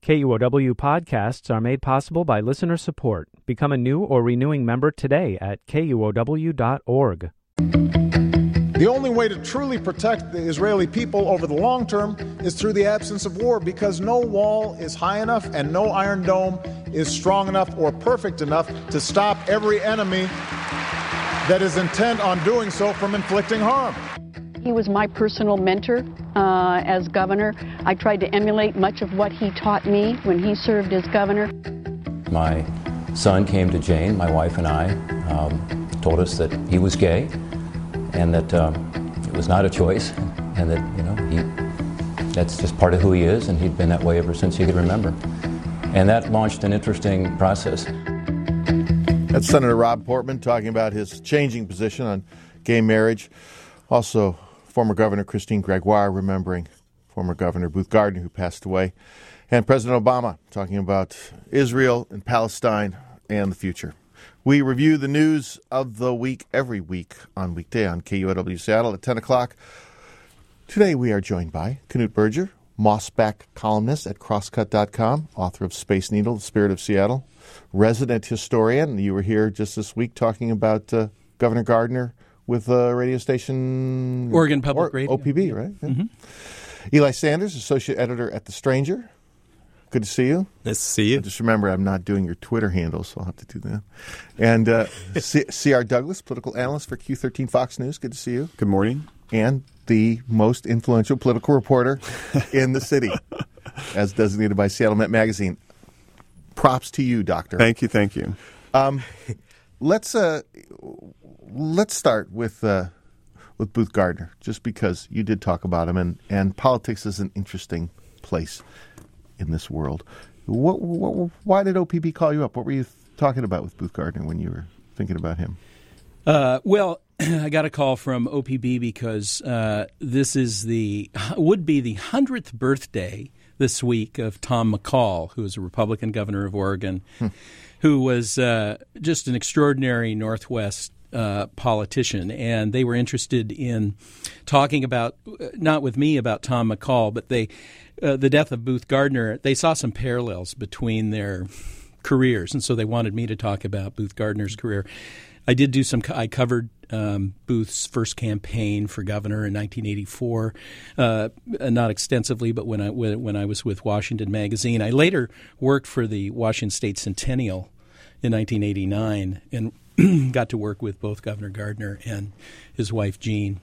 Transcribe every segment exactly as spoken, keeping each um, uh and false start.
K U O W podcasts are made possible by listener support. Become a new or renewing member today at K U O W dot org. The only way to truly protect the Israeli people over the long term is through the absence of war, because no wall is high enough and no Iron Dome is strong enough or perfect enough to stop every enemy that is intent on doing so from inflicting harm. He was my personal mentor uh, as governor. I tried to emulate much of what he taught me when he served as governor. My son came to Jane, my wife and I, um, told us that he was gay, and that um, it was not a choice, and that, you know, he, that's just part of who he is, and he'd been that way ever since he could remember. And that launched an interesting process. That's Senator Rob Portman talking about his changing position on gay marriage. Also, former Governor Christine Gregoire remembering former Governor Booth Gardner, who passed away. And President Obama talking about Israel and Palestine and the future. We review the news of the week every week on weekday on K U O W Seattle at ten o'clock. Today we are joined by Knut Berger, Mossback columnist at crosscut dot com, author of Space Needle, The Spirit of Seattle, resident historian. You were here just this week talking about uh, Governor Gardner with a radio station... Oregon Public or, Radio. O P B, right? Yeah. Mm-hmm. Eli Sanders, associate editor at The Stranger. Good to see you. Nice to see you. Just remember, I'm not doing your Twitter handle, so I'll have to do that. And uh, C R Douglas, political analyst for Q thirteen Fox News. Good to see you. Good morning. And the most influential political reporter in the city, as designated by Seattle Met Magazine. Props to you, Doctor. Thank you, thank you. Um, let's uh, let's start with uh, with Booth Gardner, just because you did talk about him, and, and politics is an interesting place in this world. What, what, why did O P B call you up? What were you talking about with Booth Gardner when you were thinking about him? Uh, well, I got a call from O P B because uh, this is the would be the hundredth birthday this week of Tom McCall, who is a Republican governor of Oregon, hmm. who was uh, just an extraordinary Northwest uh, politician. And they were interested in talking about, not with me about Tom McCall, but they uh, the death of Booth Gardner. They saw some parallels between their careers, and so they wanted me to talk about Booth Gardner's career. I did do some. I covered um, Booth's first campaign for governor in nineteen eighty-four, uh, not extensively, but when I when I was with Washington Magazine, I later worked for the Washington State Centennial in nineteen eighty-nine, and got to work with both Governor Gardner and his wife Jean.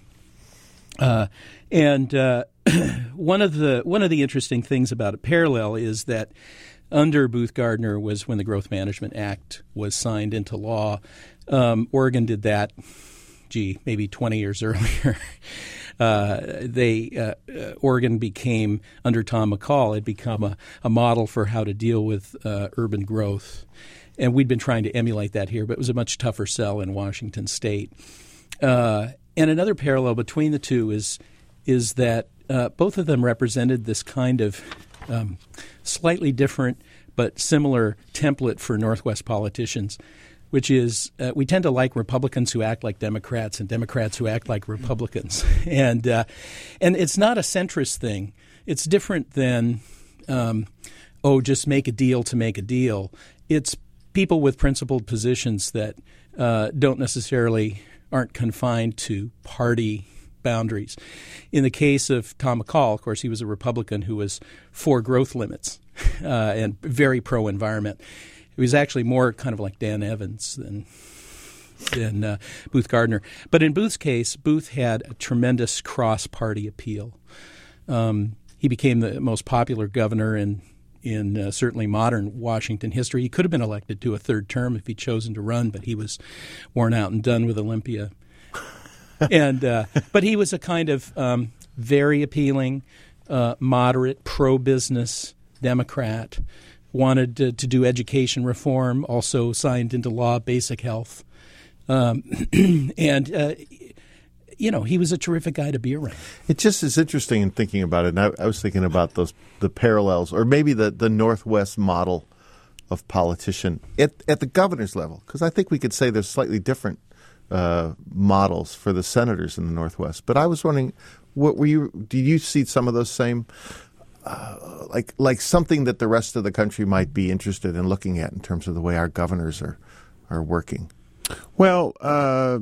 Uh, and uh, one of the one of the interesting things about a parallel is that under Booth Gardner was when the Growth Management Act was signed into law. Um, Oregon did that, gee, maybe twenty years earlier. uh, they uh, uh, Oregon became, under Tom McCall, had become a, a model for how to deal with uh, urban growth. And we'd been trying to emulate that here, but it was a much tougher sell in Washington State. Uh, and another parallel between the two is is that uh, both of them represented this kind of um, slightly different but similar template for Northwest politicians, which is uh, we tend to like Republicans who act like Democrats and Democrats who act like Republicans. And uh, and it's not a centrist thing. It's different than, um, oh, just make a deal to make a deal. It's people with principled positions that uh, don't necessarily aren't confined to party boundaries. In the case of Tom McCall, of course, he was a Republican who was for growth limits uh, and very pro-environment. He was actually more kind of like Dan Evans than than uh, Booth Gardner. But in Booth's case, Booth had a tremendous cross-party appeal. Um, he became the most popular governor in in uh, certainly modern Washington history. He could have been elected to a third term if he'd chosen to run, but he was worn out and done with Olympia. and uh, But he was a kind of um, very appealing, uh, moderate, pro-business Democrat, wanted to, to do education reform, also signed into law basic health. Um, and, uh, you know, he was a terrific guy to be around. It just is interesting in thinking about it. And I, I was thinking about those the parallels, or maybe the, the Northwest model of politician at, at the governor's level, because I think we could say there's slightly different uh, models for the senators in the Northwest. But I was wondering, what were you? Did you see some of those same uh, like like something that the rest of the country might be interested in looking at in terms of the way our governors are are working? Well, uh,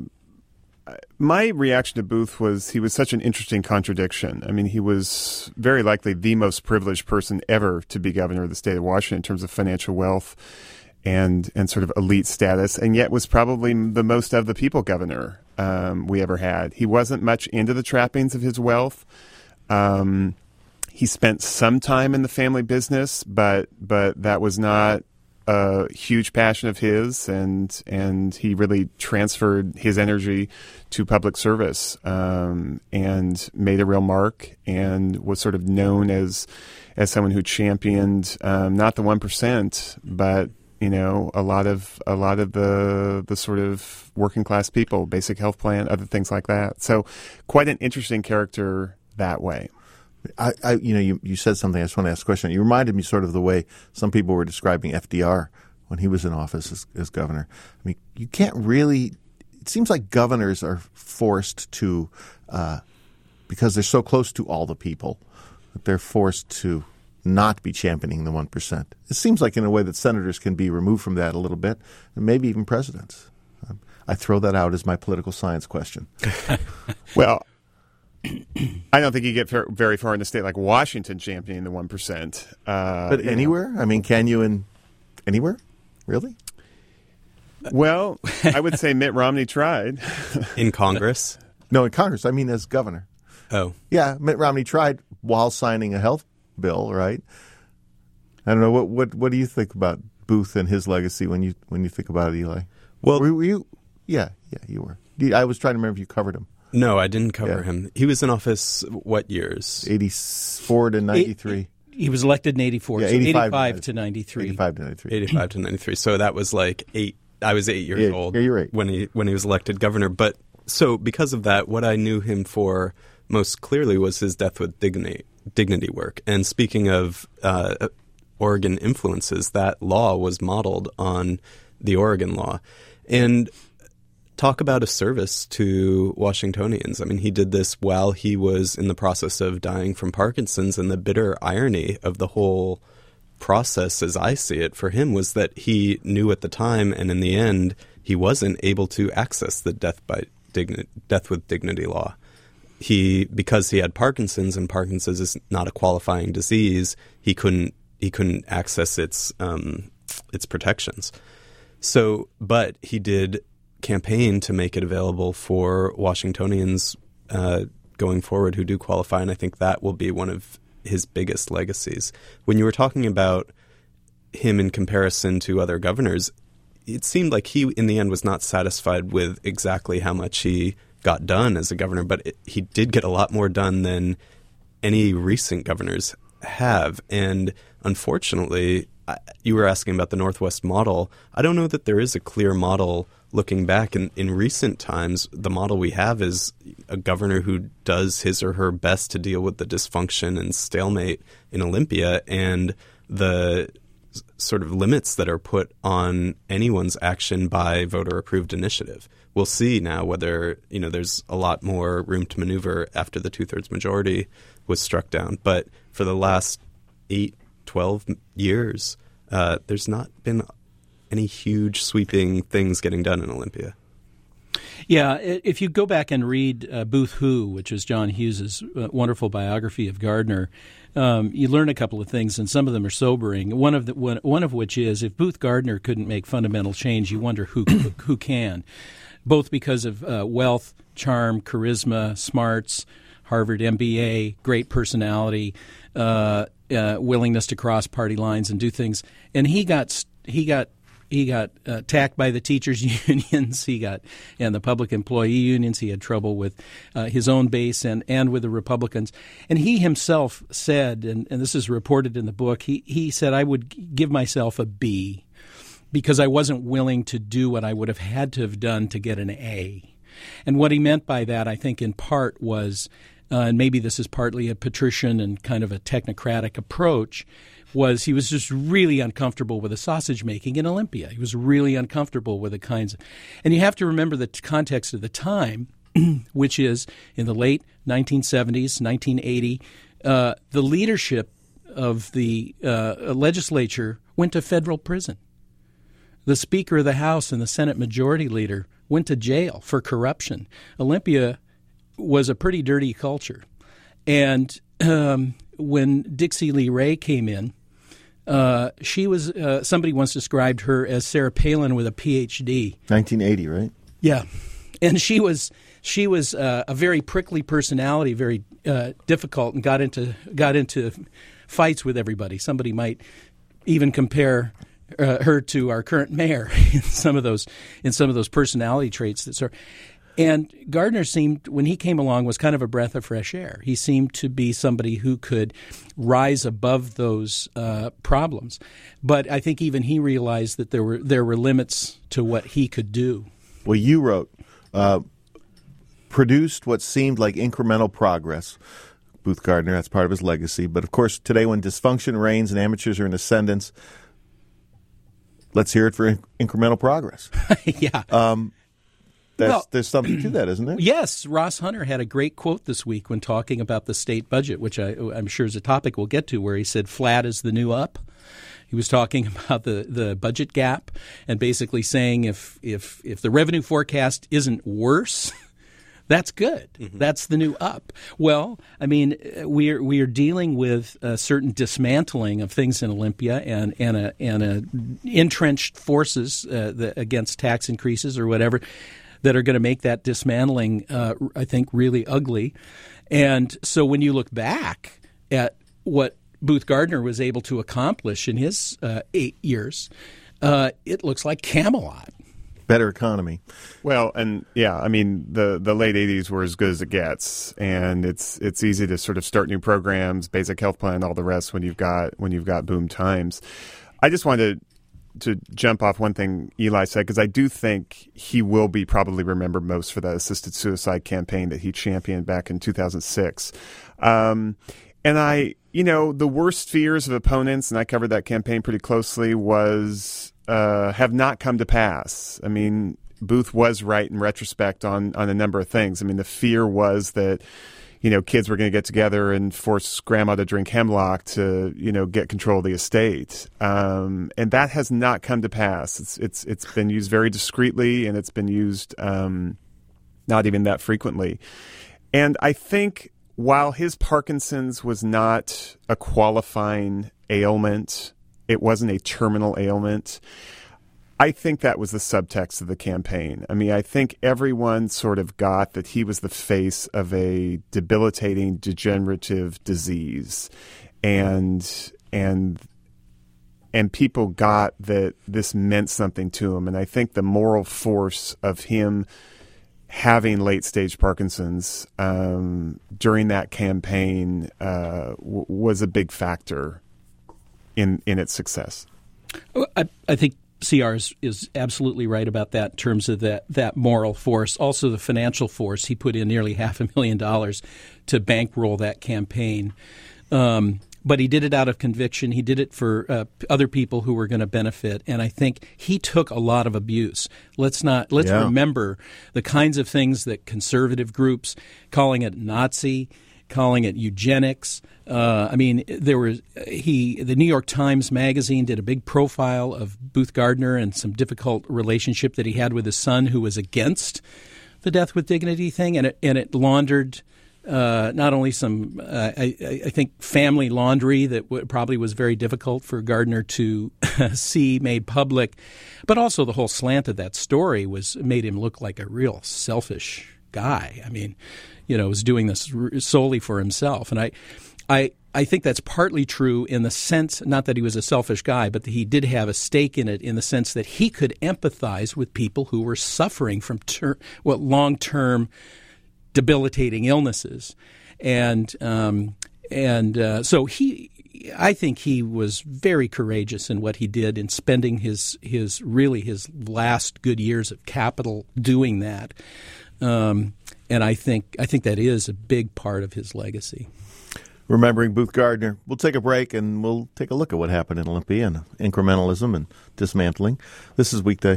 my reaction to Booth was he was such an interesting contradiction. I mean, he was very likely the most privileged person ever to be governor of the state of Washington in terms of financial wealth and and sort of elite status, and yet was probably the most of the people governor um, we ever had. He wasn't much into the trappings of his wealth. Um, he spent some time in the family business, but but that was not a huge passion of his, and and he really transferred his energy to public service um, and made a real mark, and was sort of known as as someone who championed um, not the one percent, but you know a lot of a lot of the the sort of working class people, basic health plan, other things like that. So quite an interesting character that way. I, I, you know, you, you said something. I just want to ask a question. You reminded me sort of the way some people were describing F D R when he was in office as, as governor. I mean, you can't really. It seems like governors are forced to, uh, because they're so close to all the people, that they're forced to not be championing the one percent. It seems like in a way that senators can be removed from that a little bit, and maybe even presidents. Um, I throw that out as my political science question. Well, I don't think you get very far in a state like Washington championing the one percent. Uh, but anywhere? Know. I mean, can you in anywhere? Really? Well, I would say Mitt Romney tried. In Congress? No, in Congress. I mean as governor. Oh. Yeah, Mitt Romney tried while signing a health bill, right? I don't know. What what, what do you think about Booth and his legacy when you when you think about it, Eli? Well, were, were you? Yeah, yeah, you were. I was trying to remember if you covered him. No, I didn't cover Yeah. him. He was in office what years? eighty-four to ninety-three. He was elected in eighty-four, Yeah, so eighty-five eighty-five to ninety-three. eighty-five to ninety-three. eighty-five to ninety-three. So that was like eight. I was eight years Yeah, old yeah, you're right. when he when he was elected governor. But so because of that, what I knew him for most clearly was his death with dignity dignity work. And speaking of uh, Oregon influences, that law was modeled on the Oregon law. And talk about a service to Washingtonians. I mean, he did this while he was in the process of dying from Parkinson's, and the bitter irony of the whole process, as I see it, for him was that he knew at the time, and in the end, he wasn't able to access the death by digni- death with dignity law. He, because he had Parkinson's, and Parkinson's is not a qualifying disease, he couldn't he couldn't access its um, its protections. So, but he did campaign to make it available for Washingtonians uh, going forward who do qualify, and I think that will be one of his biggest legacies. When you were talking about him in comparison to other governors, it seemed like he, in the end, was not satisfied with exactly how much he got done as a governor, but it, he did get a lot more done than any recent governors have. And unfortunately, I, you were asking about the Northwest model. I don't know that there is a clear model looking back. In, in recent times, the model we have is a governor who does his or her best to deal with the dysfunction and stalemate in Olympia, and the s- sort of limits that are put on anyone's action by voter-approved initiative. We'll see now whether, you know, there's a lot more room to maneuver after the two-thirds majority was struck down. But for the last eight, twelve years, uh, there's not been any huge sweeping things getting done in Olympia. Yeah, if you go back and read uh, Booth Who, which is John Hughes's uh, wonderful biography of Gardner, um, you learn a couple of things, and some of them are sobering. One of the one, one of which is if Booth Gardner couldn't make fundamental change, you wonder who who can, both because of uh, wealth, charm, charisma, smarts, Harvard M B A, great personality, uh, uh, willingness to cross party lines and do things, and he got he got. He got uh, attacked by the teachers' unions. He got and the public employee unions. He had trouble with uh, his own base and, and with the Republicans. And he himself said, and, and this is reported in the book, he, he said, I would give myself a B because I wasn't willing to do what I would have had to have done to get an A. And what he meant by that, I think, in part was, uh, and maybe this is partly a patrician and kind of a technocratic approach, was he was just really uncomfortable with the sausage making in Olympia. He was really uncomfortable with the kinds of, and you have to remember the context of the time, which is in the late nineteen seventies, nineteen eighty, uh, the leadership of the uh, legislature went to federal prison. The Speaker of the House and the Senate Majority Leader went to jail for corruption. Olympia was a pretty dirty culture. And um, when Dixie Lee Ray came in, uh, she was uh, somebody once described her as Sarah Palin with a P H D. nineteen eighty, right? Yeah. And she was she was uh, a very prickly personality, very uh, difficult, and got into got into fights with everybody. Somebody might even compare uh, her to our current mayor in some of those in some of those personality traits that sort. And Gardner seemed, when he came along, was kind of a breath of fresh air. He seemed to be somebody who could rise above those uh, problems. But I think even he realized that there were there were limits to what he could do. Well, you wrote, uh, produced what seemed like incremental progress. Booth Gardner, that's part of his legacy. But of course, today when dysfunction reigns and amateurs are in ascendance, let's hear it for in- incremental progress. yeah. Um, That's, well, there's something to that, isn't there? Yes. Ross Hunter had a great quote this week when talking about the state budget, which I, I'm sure is a topic we'll get to, where he said flat is the new up. He was talking about the, the budget gap and basically saying if if if the revenue forecast isn't worse, that's good. Mm-hmm. That's the new up. Well, I mean, we are we are dealing with a certain dismantling of things in Olympia and and a and a entrenched forces uh, the, against tax increases or whatever that are going to make that dismantling, uh, I think, really ugly. And so when you look back at what Booth Gardner was able to accomplish in his uh, eight years, uh, it looks like Camelot. Better economy. Well, and yeah, I mean, the, the late eighties were as good as it gets, and it's it's easy to sort of start new programs, basic health plan, all the rest when you've got when you've got boom times. I just wanted to to jump off one thing Eli said, because I do think he will be probably remembered most for the assisted suicide campaign that he championed back in two thousand six. Um, and I, you know, the worst fears of opponents, and I covered that campaign pretty closely, was uh, have not come to pass. I mean, Booth was right in retrospect on, on a number of things. I mean, the fear was that, you know, kids were going to get together and force grandma to drink hemlock to, you know, get control of the estate. Um, and that has not come to pass. It's it's it's been used very discreetly, and it's been used um, not even that frequently. And I think while his Parkinson's was not a qualifying ailment, it wasn't a terminal ailment, I think that was the subtext of the campaign. I mean, I think everyone sort of got that he was the face of a debilitating degenerative disease, and and and people got that this meant something to him. And I think the moral force of him having late stage Parkinson's um, during that campaign uh, w- was a big factor in in its success. I, I think C R is, is absolutely right about that in terms of that, that moral force. Also the financial force. He put in nearly half a million dollars to bankroll that campaign. Um, but he did it out of conviction. He did it for uh, other people who were going to benefit. And I think he took a lot of abuse. Let's not let's yeah. remember the kinds of things that conservative groups, calling it Nazi, calling it eugenics. Uh, I mean, there was he. The New York Times Magazine did a big profile of Booth Gardner and some difficult relationship that he had with his son, who was against the death with dignity thing, and it and it laundered uh, not only some, uh, I, I think, family laundry that w- probably was very difficult for Gardner to see made public, but also the whole slant of that story was made him look like a real selfish guy. I mean, you know, was doing this solely for himself, and I. I, I think that's partly true in the sense, not that he was a selfish guy, but that he did have a stake in it in the sense that he could empathize with people who were suffering from ter- what long-term debilitating illnesses. And um, and uh, so he, I think he was very courageous in what he did in spending his, his really his last good years of capital doing that. Um, and I think I think that is a big part of his legacy. Remembering Booth Gardner. We'll take a break and we'll take a look at what happened in Olympia and incrementalism and dismantling. This is Weekday.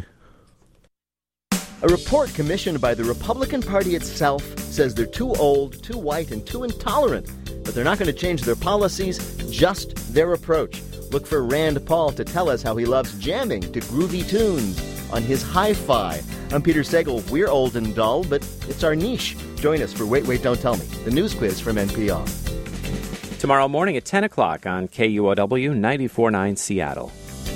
A report commissioned by the Republican Party itself says they're too old, too white, and too intolerant but they're not going to change their policies, just their approach. Look for Rand Paul to tell us how he loves jamming to groovy tunes on his hi-fi. I'm Peter Sagal. We're old and dull, but it's our niche. Join us for Wait, Wait, Don't Tell Me, the news quiz from N P R. Tomorrow morning at ten o'clock on K U O W ninety-four point nine Seattle.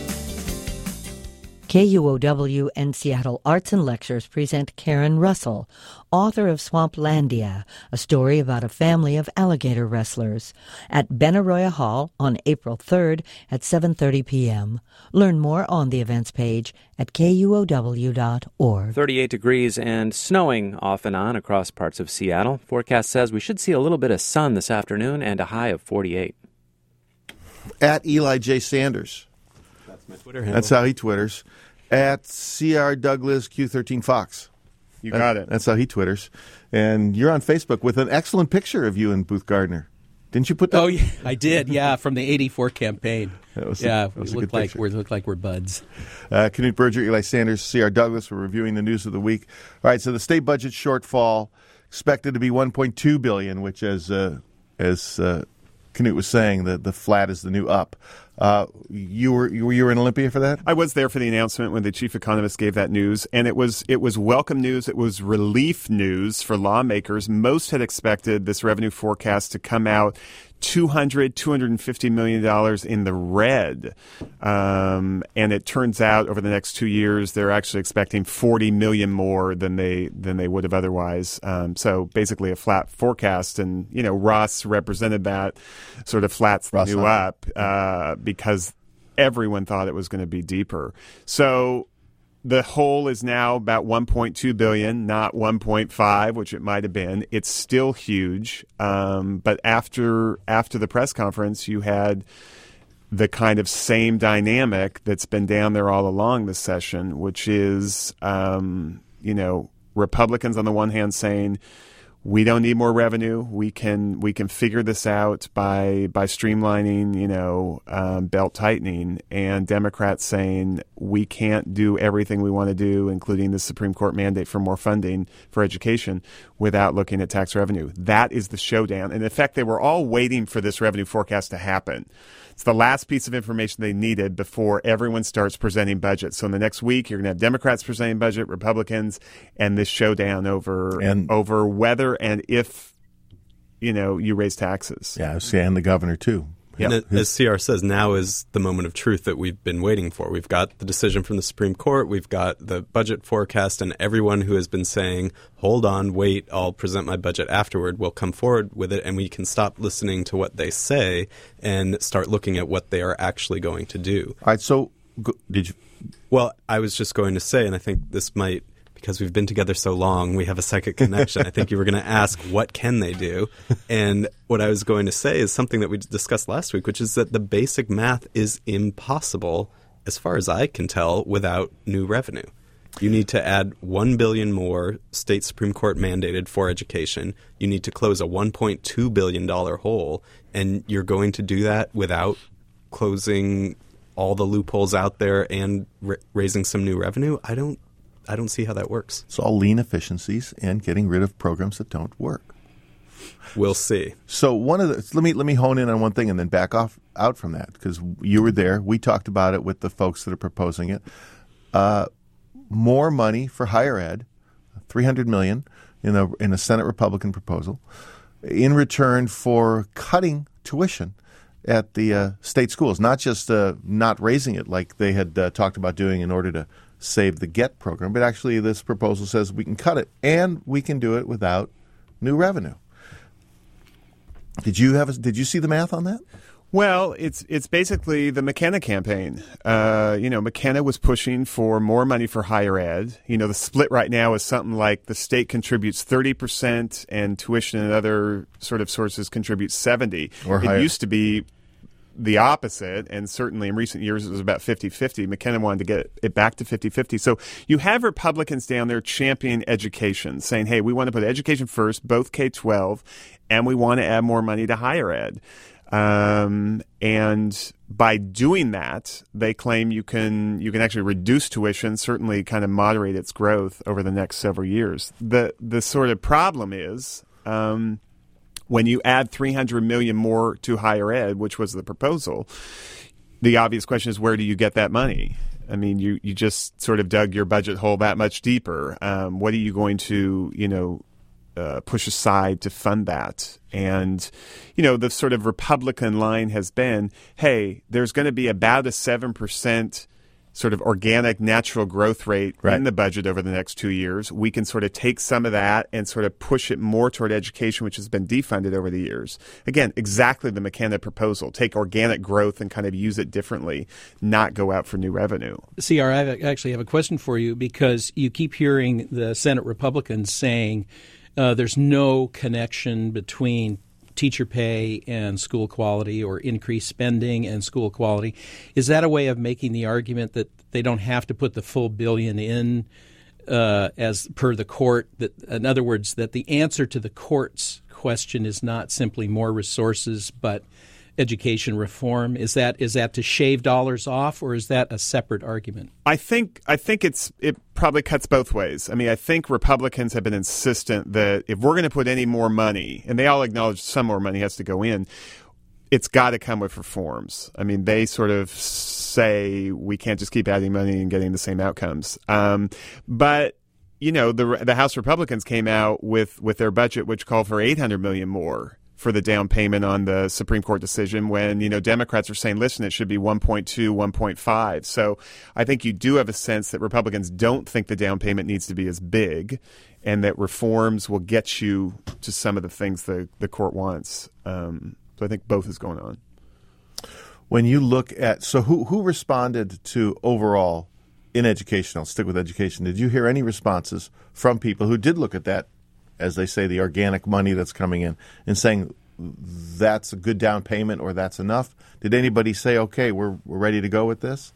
K U O W and Seattle Arts and Lectures present Karen Russell, author of Swamplandia, a story about a family of alligator wrestlers, at Benaroya Hall on April third at seven thirty p.m. Learn more on the events page at K U O W dot org. thirty-eight degrees and snowing off and on across parts of Seattle. Forecast says we should see a little bit of sun this afternoon and a high of forty-eight. At Eli J. Sanders. My Twitter handle. That's how he twitters. At C R Douglas Q thirteen Fox. You got that, it. That's how he twitters. And you're on Facebook with an excellent picture of you and Booth Gardner. Didn't you put that? Oh, yeah, I did. Yeah, from the eighty-four campaign. That was yeah, a, that was we a look good like picture. we look like we're buds. Uh, Knut Berger, Eli Sanders, C R Douglas. We're reviewing the news of the week. All right, so the state budget shortfall expected to be one point two billion dollars, which, as uh, as uh, Knut was saying, the the flat is the new up. Uh, you were you were you were in Olympia for that? I was there for the announcement when the chief economist gave that news, and it was it was welcome news. It was relief news for lawmakers. Most had expected this revenue forecast to come out two hundred, two hundred fifty million dollars in the red. Um, and it turns out over the next two years, they're actually expecting forty million more than they than they would have otherwise. Um, so basically a flat forecast. And, you know, Ross represented that sort of flats the new up uh, because everyone thought it was going to be deeper. So the hole is now about one point two billion dollars, not one point five, which it might have been. It's still huge. Um, but after after the press conference, you had the kind of same dynamic that's been down there all along this session, which is, um, you know, Republicans on the one hand saying, we don't need more revenue. We can we can figure this out by by streamlining, you know, um, belt tightening, and Democrats saying we can't do everything we want to do, including the Supreme Court mandate for more funding for education, without looking at tax revenue. That is the showdown. And in fact, they were all waiting for this revenue forecast to happen. It's the last piece of information they needed before everyone starts presenting budgets. So in the next week, you're going to have Democrats presenting budget, Republicans, and this showdown over and, over whether and if, you know, you raise taxes. Yeah, and the governor, too. And yep. As C R says, now is the moment of truth that we've been waiting for. We've got the decision from the Supreme Court. We've got the budget forecast, and everyone who has been saying, hold on, wait, I'll present my budget afterward, will come forward with it, and we can stop listening to what they say and start looking at what they are actually going to do. All right, so go, did you? Well, I was just going to say, and I think this might, because we've been together so long, we have a second connection. I think you were going to ask, what can they do? And what I was going to say is something that we discussed last week, which is that the basic math is impossible, as far as I can tell, without new revenue. You need to add one billion dollars more state Supreme Court mandated for education. You need to close a one point two billion dollars hole, and you're going to do that without closing all the loopholes out there and r- raising some new revenue. I don't I don't see how that works. It's all lean efficiencies and getting rid of programs that don't work. We'll see. So one of the let me let me hone in on one thing and then back off out from that, because you were there. We talked about it with the folks that are proposing it. Uh, more money for higher ed, three hundred million dollars in a in a Senate Republican proposal, in return for cutting tuition at the uh, state schools, not just uh, not raising it like they had uh, talked about doing in order to save the GET program, but actually this proposal says we can cut it and we can do it without new revenue. Did you have a, did you see the math on that? Well, it's it's basically the McKenna campaign. Uh, you know, McKenna was pushing for more money for higher ed. You know, the split right now is something like the state contributes thirty percent and tuition and other sort of sources contribute seventy. Or it higher. used to be the opposite, and certainly in recent years it was about fifty-fifty. McKenna wanted to get it back to fifty-fifty. So you have Republicans down there championing education, saying, hey, we want to put education first, both K twelve, and we want to add more money to higher ed. Um, and by doing that, they claim you can you can actually reduce tuition, certainly kind of moderate its growth over the next several years. The the sort of problem is um, When you add three hundred million dollars more to higher ed, which was the proposal, the obvious question is, where do you get that money? I mean, you, you just sort of dug your budget hole that much deeper. Um, what are you going to, you know, uh, push aside to fund that? And, you know, the sort of Republican line has been, hey, there's going to be about a seven percent sort of organic natural growth rate right. in the budget over the next two years. We can sort of take some of that and sort of push it more toward education, which has been defunded over the years. Again, exactly the McKenna proposal. Take organic growth and kind of use it differently, not go out for new revenue. C R, I actually have a question for you, because you keep hearing the Senate Republicans saying uh, there's no connection between teacher pay and school quality, or increased spending and school quality. Is that a way of making the argument that they don't have to put the full billion in uh, as per the court? That, in other words, that the answer to the court's question is not simply more resources, but education reform? Is that is that to shave dollars off, or is that a separate argument? I think I think it's it probably cuts both ways. I mean, I think Republicans have been insistent that if we're going to put any more money, and they all acknowledge some more money has to go in, it's got to come with reforms. I mean, they sort of say we can't just keep adding money and getting the same outcomes. Um, but you know, the the House Republicans came out with with their budget, which called for eight hundred million dollars more for the down payment on the Supreme Court decision, when, you know, Democrats are saying, listen, it should be one point two, one point five. So I think you do have a sense that Republicans don't think the down payment needs to be as big, and that reforms will get you to some of the things the, the court wants. Um, so I think both is going on. When you look at, so who, who responded to overall in education? I'll stick with education. Did you hear any responses from people who did look at that, as they say, the organic money that's coming in, and saying that's a good down payment or that's enough? Did anybody say, okay, we're we're ready to go with this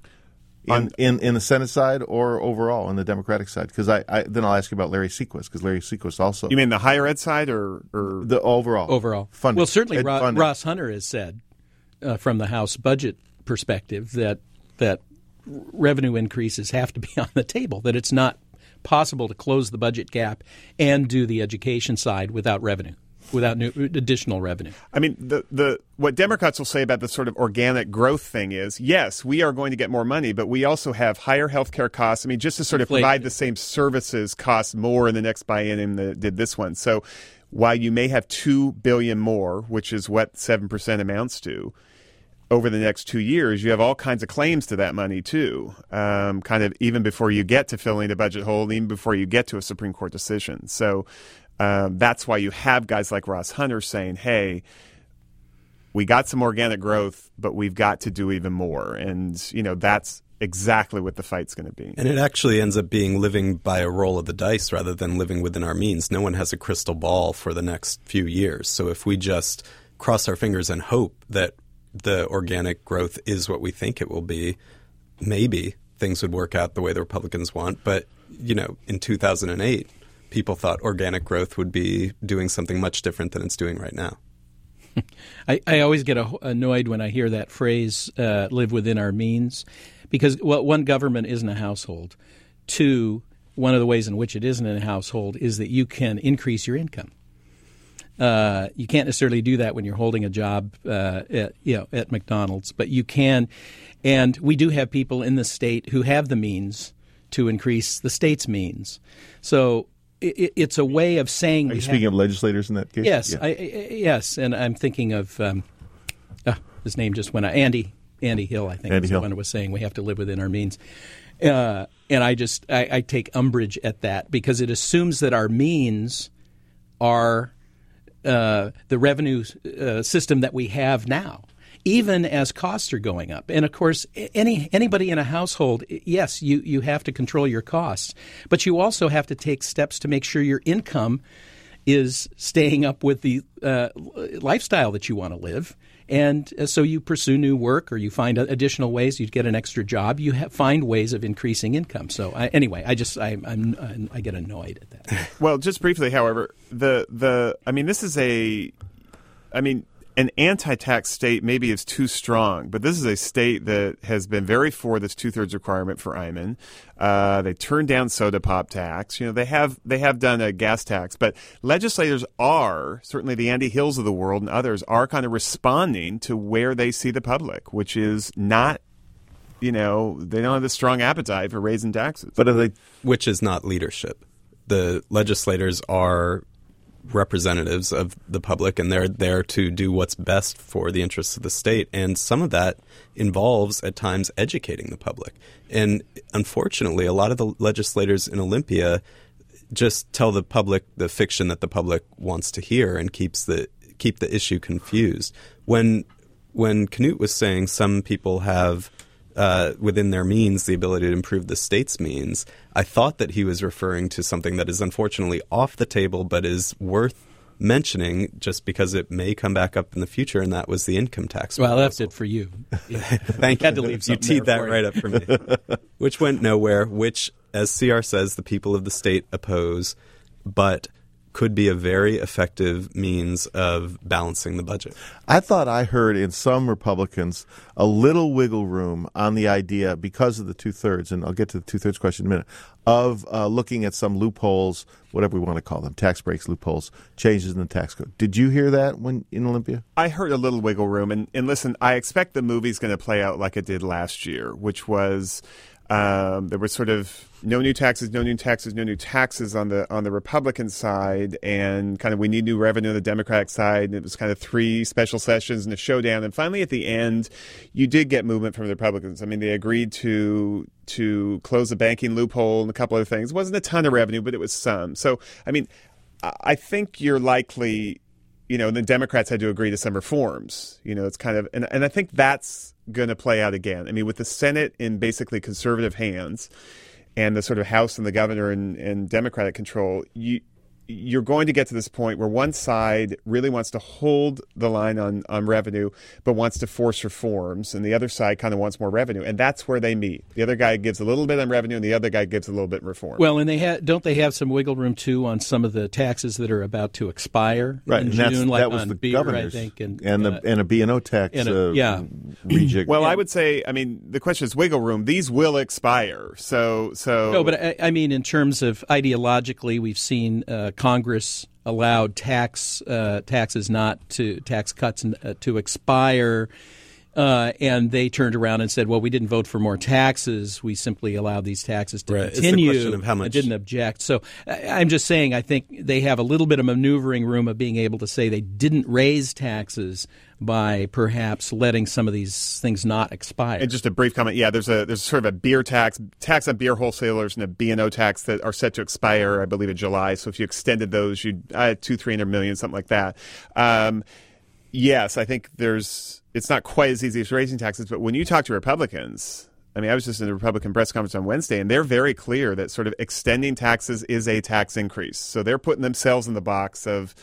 in on, in, in the Senate side or overall on the Democratic side? Because I, I then I'll ask you about Larry Sequist, because Larry Sequist also. You mean the higher ed side or, or the overall? Overall. Funding. Well, certainly Ro- Ross Hunter has said uh, from the House budget perspective that that revenue increases have to be on the table, that it's not possible to close the budget gap and do the education side without revenue, without new, additional revenue. I mean, the the what Democrats will say about the sort of organic growth thing is, yes, we are going to get more money, but we also have higher healthcare costs. I mean, just to sort of Inflation. provide the same services cost more in the next biennium than did this one. So while you may have two billion dollars more, which is what seven percent amounts to, over the next two years, you have all kinds of claims to that money, too, um, kind of even before you get to filling the budget hole, even before you get to a Supreme Court decision. So um, that's why you have guys like Ross Hunter saying, hey, we got some organic growth, but we've got to do even more. And, you know, that's exactly what the fight's going to be. And it actually ends up being living by a roll of the dice rather than living within our means. No one has a crystal ball for the next few years. So if we just cross our fingers and hope that the organic growth is what we think it will be, maybe things would work out the way the Republicans want. But, you know, in two thousand eight, people thought organic growth would be doing something much different than it's doing right now. I, I always get annoyed when I hear that phrase, uh, live within our means, because, well, one, government isn't a household. Two, one of the ways in which it isn't a household is that you can increase your income. Uh, you can't necessarily do that when you're holding a job uh, at, you know, at McDonald's, but you can. And we do have people in the state who have the means to increase the state's means. So it, it's a way of saying. Are you speaking have, of legislators in that case? Yes, yeah. I, I, yes, and I'm thinking of um, oh, his name just went out. Andy Andy Hill, I think, Andy was Hill. the one who was saying we have to live within our means. Uh, and I just I, I take umbrage at that, because it assumes that our means are Uh, the revenue uh, system that we have now, even as costs are going up. And, of course, any anybody in a household, yes, you, you have to control your costs, but you also have to take steps to make sure your income is staying up with the uh, lifestyle that you want to live. And uh, so you pursue new work, or you find additional ways. You get an extra job. You have, find ways of increasing income. So I, anyway, I just I, I'm, I'm I get annoyed at that. Well, just briefly, however, the the I mean, this is a, I mean, an anti-tax state maybe is too strong, but this is a state that has been very for this two-thirds requirement for Eyman. Uh, they turned down soda pop tax. You know, they have they have done a gas tax, but legislators are, certainly the Andy Hills of the world and others, are kind of responding to where they see the public, which is not, you know, they don't have a strong appetite for raising taxes. But are they, which is not leadership. The legislators are representatives of the public, and they're there to do what's best for the interests of the state. And some of that involves at times educating the public. And unfortunately, a lot of the legislators in Olympia just tell the public the fiction that the public wants to hear and keeps the keep the issue confused. When when Knut was saying some people have Uh, within their means, the ability to improve the state's means, I thought that he was referring to something that is unfortunately off the table but is worth mentioning just because it may come back up in the future, and that was the income tax. Well, I left it for you. Thank you. Had to leave you teed that for right you. up for me. Which went nowhere, which, as C R says, the people of the state oppose, but could be a very effective means of balancing the budget. I thought I heard in some Republicans a little wiggle room on the idea, because of the two-thirds, and I'll get to the two-thirds question in a minute, of uh, looking at some loopholes, whatever we want to call them, tax breaks, loopholes, changes in the tax code. Did you hear that when in Olympia? I heard a little wiggle room, and, and listen, I expect the movie's going to play out like it did last year, which was um, there was sort of no new taxes, no new taxes, no new taxes on the on the Republican side, and kind of we need new revenue on the Democratic side. And it was kind of three special sessions and a showdown. And finally, at the end, you did get movement from the Republicans. I mean, they agreed to to close the banking loophole and a couple other things. It wasn't a ton of revenue, but it was some. So, I mean, I think you're likely, you know, the Democrats had to agree to some reforms. You know, it's kind of, and, and I think that's going to play out again. I mean, with the Senate in basically conservative hands, and the sort of House and the governor and, and Democratic control, you, you're going to get to this point where one side really wants to hold the line on, on revenue but wants to force reforms, and the other side kind of wants more revenue. And that's where they meet. The other guy gives a little bit on revenue, and the other guy gives a little bit in reform. Well, and they ha- don't they have some wiggle room, too, on some of the taxes that are about to expire right, in and June, that's, like that was on the beer, governor's, I think. And, and, uh, the, and a B and O tax and a, uh, yeah. rejig. Well, yeah. I would say, I mean, the question is wiggle room. These will expire. So, so No, but I, I mean, in terms of ideologically, we've seen uh, Congress allowed tax uh, taxes not to tax cuts uh, to expire, uh, and they turned around and said, "Well, we didn't vote for more taxes. We simply allowed these taxes to right. continue." It's the question of how much. I didn't object. So I, I'm just saying, I think they have a little bit of maneuvering room of being able to say they didn't raise taxes by perhaps letting some of these things not expire. And just a brief comment, yeah, there's a there's sort of a beer tax, tax on beer wholesalers, and a B and O tax that are set to expire, I believe, in July. So if you extended those, you'd uh, two, three hundred million, something like that. Um, yes, I think there's it's not quite as easy as raising taxes, but when you talk to Republicans, I mean, I was just in a Republican press conference on Wednesday, and they're very clear that sort of extending taxes is a tax increase. So they're putting themselves in the box of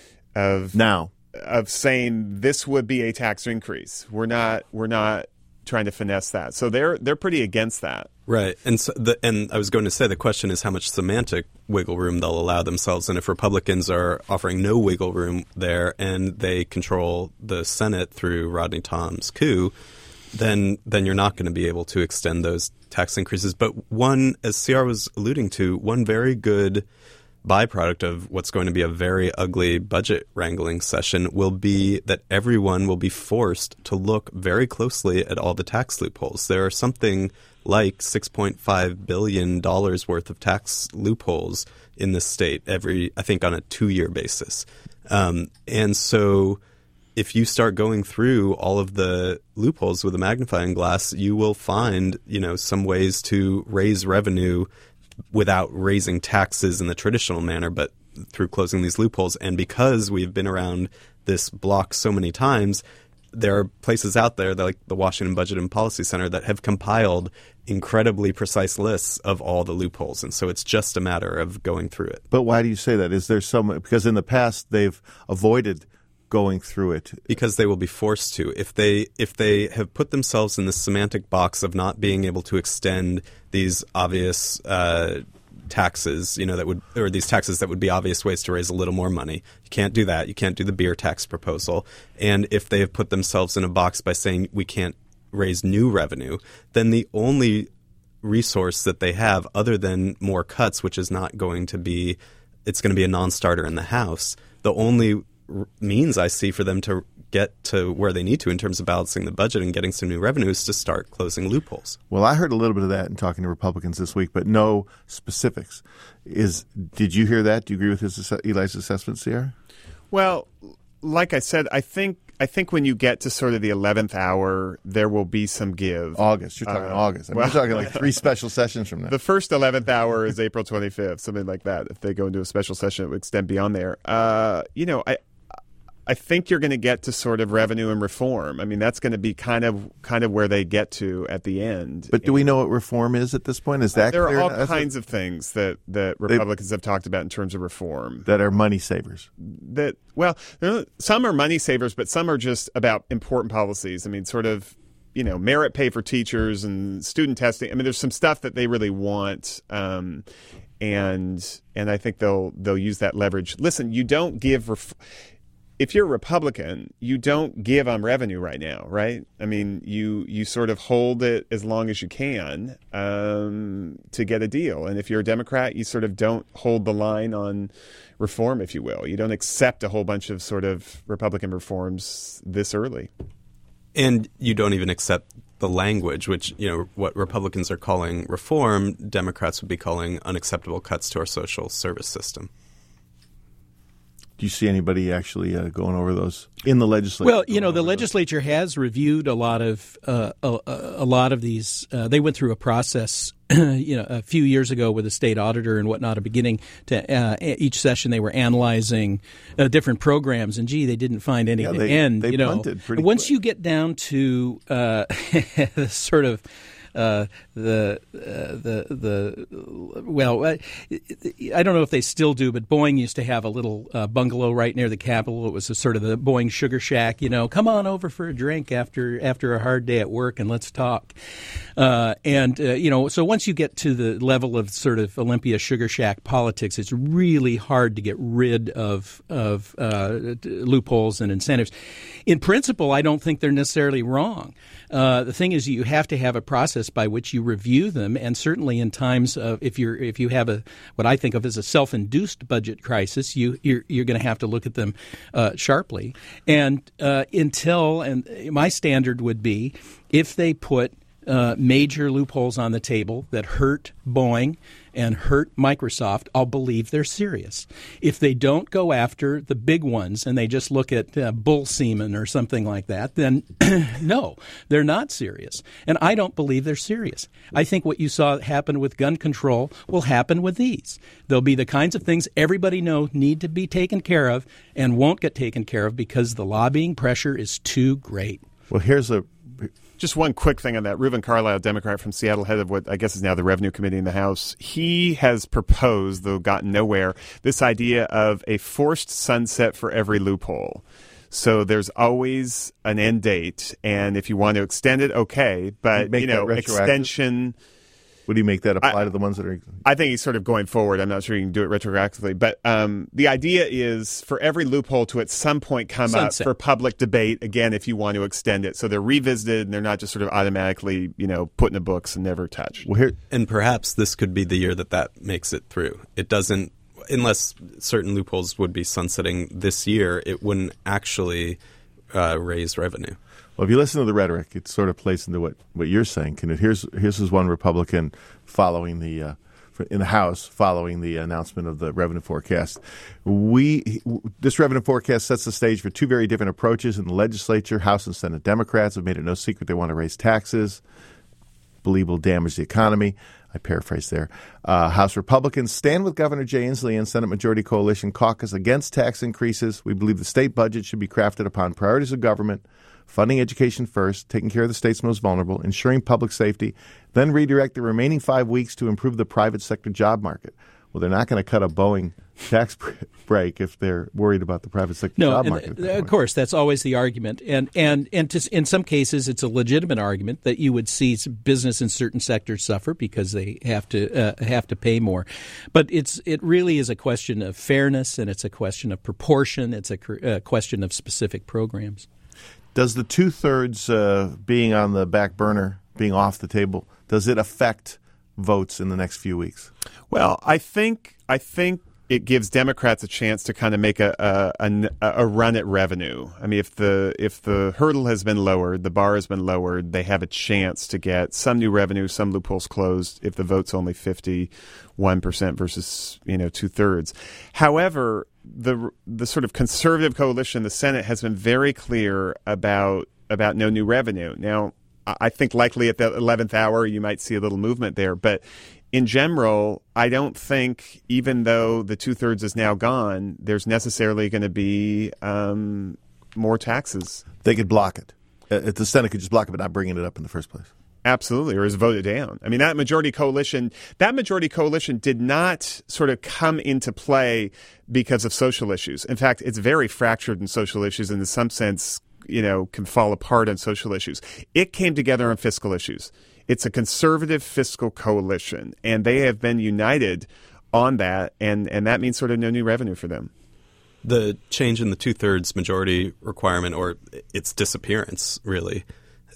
of now. of saying this would be a tax increase. We're not we're not trying to finesse that. So they're they're pretty against that. Right. And so the, and I was going to say the question is how much semantic wiggle room they'll allow themselves. And if Republicans are offering no wiggle room there and they control the Senate through Rodney Tom's coup, then then you're not going to be able to extend those tax increases. But one, as C R was alluding to, one very good byproduct of what's going to be a very ugly budget wrangling session will be that everyone will be forced to look very closely at all the tax loopholes. There are something like six point five billion dollars worth of tax loopholes in this state every, I think, on a two-year basis. Um, and so if you start going through all of the loopholes with a magnifying glass, you will find, you know, some ways to raise revenue without raising taxes in the traditional manner, but through closing these loopholes. And because we've been around this block so many times, there are places out there like the Washington Budget and Policy Center that have compiled incredibly precise lists of all the loopholes. And so it's just a matter of going through it. But why do you say that? Is there some – because in the past they've avoided going through it. Because they will be forced to. If they if they have put themselves in the semantic box of not being able to extend these obvious uh, taxes, you know, that would, or these taxes that would be obvious ways to raise a little more money. You can't do that. You can't do the beer tax proposal. And if they have put themselves in a box by saying we can't raise new revenue, then the only resource that they have other than more cuts, which is not going to be, it's going to be a non-starter in the House, the only r- means I see for them to get to where they need to in terms of balancing the budget and getting some new revenue is to start closing loopholes. Well, I heard a little bit of that in talking to Republicans this week, but no specifics. Is Did you hear that? Do you agree with his, Eli's assessment, Sierra? Well, like I said, I think I think when you get to sort of the eleventh hour, there will be some give. August. You're talking uh, August. I mean, well, you're talking like three special sessions from now. The first eleventh hour is April twenty-fifth, something like that. If they go into a special session, it would extend beyond there. Uh, you know, I I think you're going to get to sort of revenue and reform. I mean, that's going to be kind of kind of where they get to at the end. But do we know what reform is at this point? Is that uh, there clear? are all That's kinds what, of things that, that Republicans they, have talked about in terms of reform that are money savers. That well, some are money savers, but some are just about important policies. I mean, sort of, you know, merit pay for teachers and student testing. I mean, there's some stuff that they really want. Um, and and I think they'll they'll use that leverage. Listen, you don't give. Ref- If you're a Republican, you don't give on revenue right now, right? I mean, you you sort of hold it as long as you can um, to get a deal. And if you're a Democrat, you sort of don't hold the line on reform, if you will. You don't accept a whole bunch of sort of Republican reforms this early. And you don't even accept the language, which, you know, what Republicans are calling reform, Democrats would be calling unacceptable cuts to our social service system. Do you see anybody actually uh, going over those in the legislature? Well, you know, the legislature those? has reviewed a lot of uh, a, a lot of these. Uh, they went through a process, you know, a few years ago with a state auditor and whatnot. A beginning to uh, each session, they were analyzing uh, different programs, and gee, they didn't find any yeah, to they, end. They you know, punted pretty once quick. you get down to uh, sort of. Uh, the uh, the the well, I, I don't know if they still do, but Boeing used to have a little uh, bungalow right near the Capitol. It was a sort of the Boeing Sugar Shack. You know, come on over for a drink after after a hard day at work and let's talk. Uh, and uh, you know, so once you get to the level of sort of Olympia Sugar Shack politics, it's really hard to get rid of of uh, loopholes and incentives. In principle, I don't think they're necessarily wrong. Uh, the thing is, you have to have a process by which you review them, and certainly in times of if you're if you have a what I think of as a self-induced budget crisis, you you're, you're going to have to look at them uh, sharply. And uh, until and my standard would be if they put uh, major loopholes on the table that hurt Boeing and hurt Microsoft, I'll believe they're serious. If they don't go after the big ones and they just look at uh, bull semen or something like that, then no, they're not serious. And I don't believe they're serious. I think what you saw happen with gun control will happen with these. There'll be the kinds of things everybody knows need to be taken care of and won't get taken care of because the lobbying pressure is too great. Well, here's a Just one quick thing on that. Reuven Carlyle, Democrat from Seattle, head of what I guess is now the Revenue Committee in the House, he has proposed, though gotten nowhere, this idea of a forced sunset for every loophole. So there's always an end date, and if you want to extend it, okay, but, you know, extension... Would he make that apply I, to the ones that are... I think he's sort of going forward. I'm not sure you can do it retroactively. But um, the idea is for every loophole to at some point come Sunset. up for public debate, again, if you want to extend it. So they're revisited and they're not just sort of automatically, you know, put in the books and never touched. Well, here, and perhaps this could be the year that that makes it through. It doesn't, unless certain loopholes would be sunsetting this year, it wouldn't actually uh, raise revenue. Well, if you listen to the rhetoric, it sort of plays into what, what you're saying, Knut. Here's here's this one Republican following the uh, in the House following the announcement of the revenue forecast. We this revenue forecast sets the stage for two very different approaches in the legislature. House and Senate Democrats have made it no secret they want to raise taxes, believe will damage the economy. I paraphrase there. Uh, House Republicans stand with Governor Jay Inslee and Senate Majority Coalition caucus against tax increases. We believe the state budget should be crafted upon priorities of government, funding education first, taking care of the state's most vulnerable, ensuring public safety, then redirect the remaining five weeks to improve the private sector job market. Well, they're not going to cut a Boeing tax break if they're worried about the private sector no, job and market. th- of course, that's always the argument, and and and to, in some cases, it's a legitimate argument that you would see business in certain sectors suffer because they have to uh, have to pay more. But it's it really is a question of fairness, and it's a question of proportion. It's a, a question of specific programs. Does the two thirds uh, being on the back burner, being off the table, does it affect votes in the next few weeks? Well, I think I think it gives Democrats a chance to kind of make a a, a a run at revenue. I mean, if the if the hurdle has been lowered, the bar has been lowered, they have a chance to get some new revenue, some loopholes closed. If the vote's only fifty-one percent versus you know two thirds. However, the the sort of conservative coalition, the Senate, has been very clear about about no new revenue. Now, I think likely at the eleventh hour you might see a little movement there, but in general, I don't think, even though the two-thirds is now gone, there's necessarily going to be um, more taxes. They could block it. Uh, the Senate could just block it by not bringing it up in the first place. Absolutely, or just vote it down. I mean, that majority coalition, that majority coalition did not sort of come into play because of social issues. In fact, it's very fractured in social issues, and in some sense, you know, can fall apart on social issues. It came together on fiscal issues. It's a conservative fiscal coalition, and they have been united on that, and, and that means sort of no new revenue for them. The change in the two-thirds majority requirement, or its disappearance, really,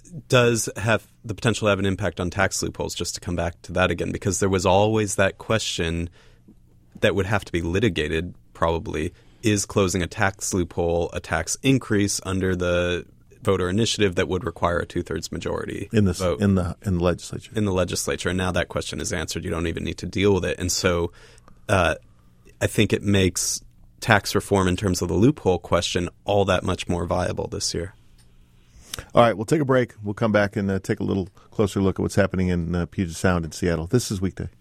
does have the potential to have an impact on tax loopholes, just to come back to that again, because there was always that question that would have to be litigated, probably, is closing a tax loophole a tax increase under the voter initiative that would require a two-thirds majority in the vote. in the in the legislature. In the legislature, and now that question is answered. You don't even need to deal with it, and so uh, I think it makes tax reform in terms of the loophole question all that much more viable this year. All right, we'll take a break. We'll come back and uh, take a little closer look at what's happening in uh, Puget Sound in Seattle. This is Weekday.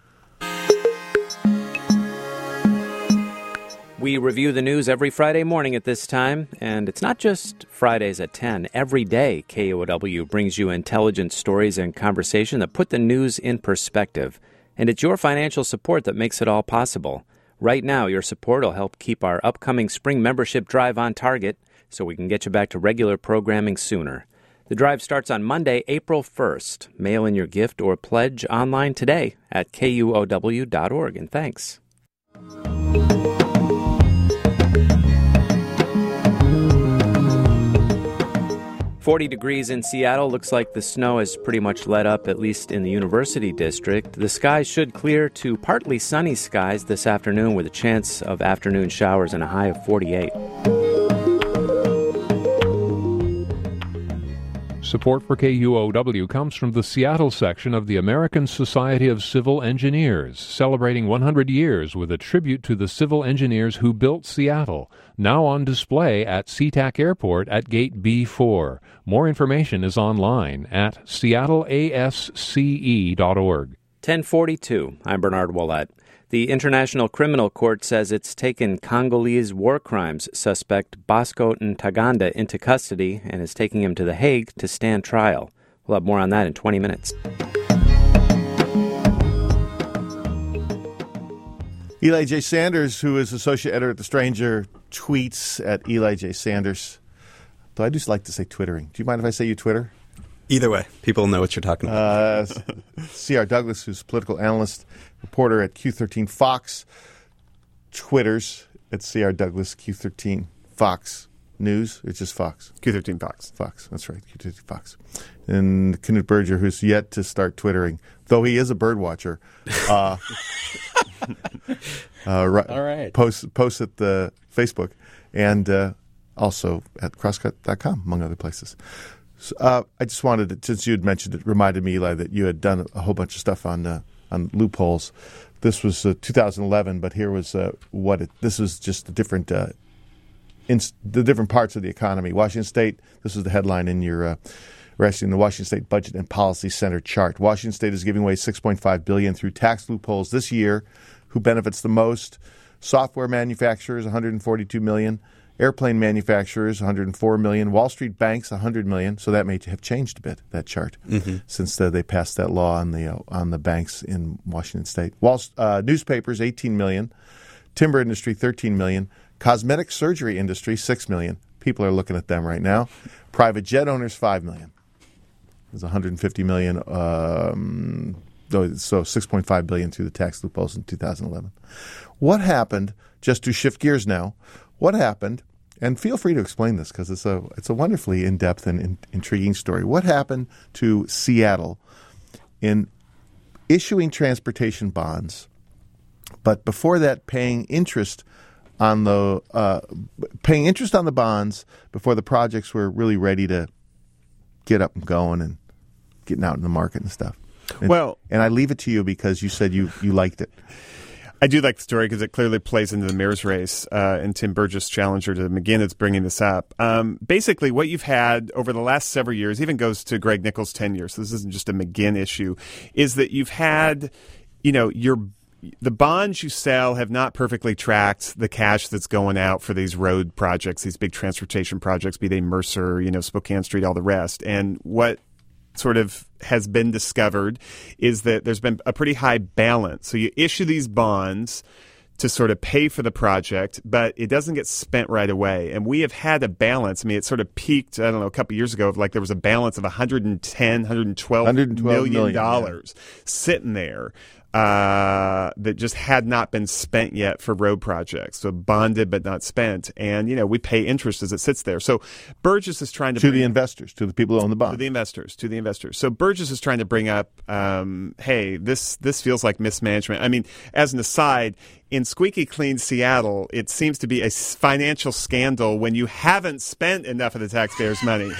We review the news every Friday morning at this time, and it's not just Fridays at ten. Every day, K U O W brings you intelligent stories and conversation that put the news in perspective. And it's your financial support that makes it all possible. Right now, your support will help keep our upcoming spring membership drive on target so we can get you back to regular programming sooner. The drive starts on Monday, April first. Mail in your gift or pledge online today at K U O W dot org. And thanks. forty degrees in Seattle. Looks like the snow has pretty much let up, at least in the University District. The skies should clear to partly sunny skies this afternoon with a chance of afternoon showers and a high of forty-eight. Support for K U O W comes from the Seattle section of the American Society of Civil Engineers, celebrating one hundred years with a tribute to the civil engineers who built Seattle, now on display at SeaTac Airport at Gate B four. More information is online at seattle a s c e dot org. ten forty-two. I'm Bernard Ouellette. The International Criminal Court says it's taken Congolese war crimes suspect Bosco Ntaganda into custody and is taking him to The Hague to stand trial. We'll have more on that in twenty minutes. Eli J. Sanders, who is associate editor at The Stranger, tweets at Eli J. Sanders. Though I just like to say twittering. Do you mind if I say you Twitter? Either way, people know what you're talking about. Uh, C R. Douglas, who's a political analyst, reporter at Q thirteen Fox, twitters at C R. Douglas, Q thirteen Fox News. It's just Fox. Q thirteen Fox. Fox, that's right, Q thirteen Fox. And Knut Berger, who's yet to start twittering, though he is a bird watcher. Uh, uh, right, All right. Post, post at the Facebook and uh, also at crosscut dot com, among other places. So, uh, I just wanted to, since you had mentioned it, reminded me, Eli, that you had done a whole bunch of stuff on uh, on loopholes. This was uh, two thousand eleven, but here was uh, what it. This was just the different, uh, in, the different parts of the economy. Washington State. This was the headline in your, uh, resting the Washington State Budget and Policy Center chart. Washington State is giving away six point five billion dollars through tax loopholes this year. Who benefits the most? Software manufacturers, one hundred forty-two million dollars. Airplane manufacturers, one hundred four million dollars. Wall Street banks, one hundred million dollars. So that may have changed a bit, that chart, mm-hmm. since uh, they passed that law on the uh, on the banks in Washington State. Wall uh, newspapers, eighteen million dollars. Timber industry, thirteen million dollars. Cosmetic surgery industry, six million dollars. People are looking at them right now. Private jet owners, five million dollars. There's one hundred fifty million dollars, um, so six point five billion dollars through the tax loopholes in two thousand eleven. What happened, just to shift gears now, what happened, and feel free to explain this because it's a, it's a wonderfully in-depth and in, intriguing story. What happened to Seattle in issuing transportation bonds, but before that paying interest on the uh, paying interest on the bonds before the projects were really ready to get up and going and getting out in the market and stuff? And, well, and I leave it to you because you said you, you liked it. I do like the story because it clearly plays into the mayor's race, uh, and Tim Burgess' challenger to McGinn is bringing this up. Um, basically, what you've had over the last several years, even goes to Greg Nichols' tenure, so this isn't just a McGinn issue, is that you've had, you know, your the bonds you sell have not perfectly tracked the cash that's going out for these road projects, these big transportation projects, be they Mercer, you know, Spokane Street, all the rest. And what sort of has been discovered is that there's been a pretty high balance. So you issue these bonds to sort of pay for the project, but it doesn't get spent right away. And we have had a balance. I mean, it sort of peaked, I don't know, a couple of years ago of like there was a balance of one hundred ten, one hundred twelve, one hundred twelve million dollars yeah. sitting there. Uh, that just had not been spent yet for road projects. So bonded but not spent. And, you know, we pay interest as it sits there. So Burgess is trying to... To the investors, to the people who own the bond. To the investors, to the investors. So Burgess is trying to bring up, um, hey, this this feels like mismanagement. I mean, as an aside, in squeaky clean Seattle, it seems to be a financial scandal when you haven't spent enough of the taxpayers' money.